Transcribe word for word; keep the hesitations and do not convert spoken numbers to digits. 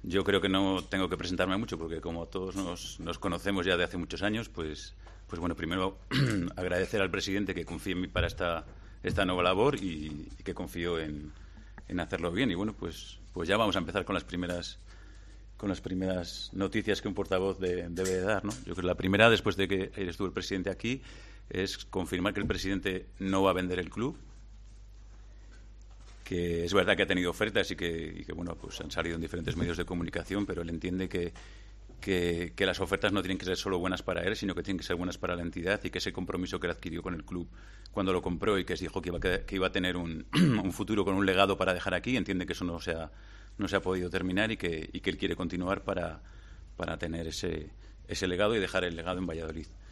Yo creo que no tengo que presentarme mucho porque como todos nos, nos conocemos ya de hace muchos años, pues, pues bueno, primero agradecer al presidente que confíe en mí para esta, esta nueva labor y, y que confío en, en hacerlo bien. Y bueno, pues, pues ya vamos a empezar con las primeras con las primeras noticias que un portavoz de, debe de dar, ¿no? Yo creo que la primera, después de que estuvo el presidente aquí, es confirmar que el presidente no va a vender el club, que es verdad que ha tenido ofertas y que, y que bueno, pues han salido en diferentes medios de comunicación, pero él entiende que, que, que las ofertas no tienen que ser solo buenas para él, sino que tienen que ser buenas para la entidad y que ese compromiso que él adquirió con el club cuando lo compró y que se dijo que iba, que iba a tener un, un futuro con un legado para dejar aquí, entiende que eso no se ha, no se ha podido terminar y que, y que él quiere continuar para, para tener ese, ese legado y dejar el legado en Valladolid.